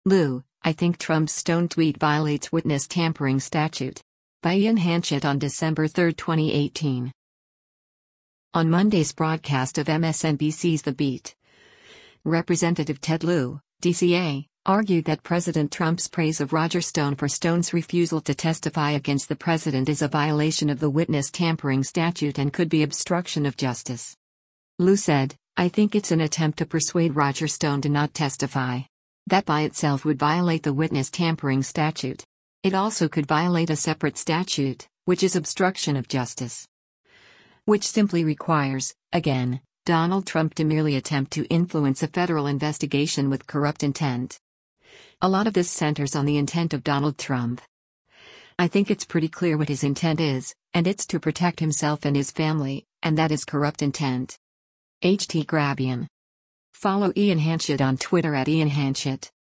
Lou, I think Trump's stone tweet violates witness tampering statute. By Ian Hanchett on December 3, 2018. On Monday's broadcast of MSNBC's The Beat, Representative Ted Lieu, DCA, argued that President Trump's praise of Roger Stone for Stone's refusal to testify against the president is a violation of the witness tampering statute and could be obstruction of justice. Lieu said, "I think it's an attempt to persuade Roger Stone to not testify. That by itself would violate the witness tampering statute. It also could violate a separate statute, which is obstruction of justice, which simply requires, again, Donald Trump to merely attempt to influence a federal investigation with corrupt intent. A lot of this centers on the intent of Donald Trump. I think it's pretty clear what his intent is, and it's to protect himself and his family, and that is corrupt intent." H.T. Grabian. Follow Ian Hanchett on Twitter @IanHanchett.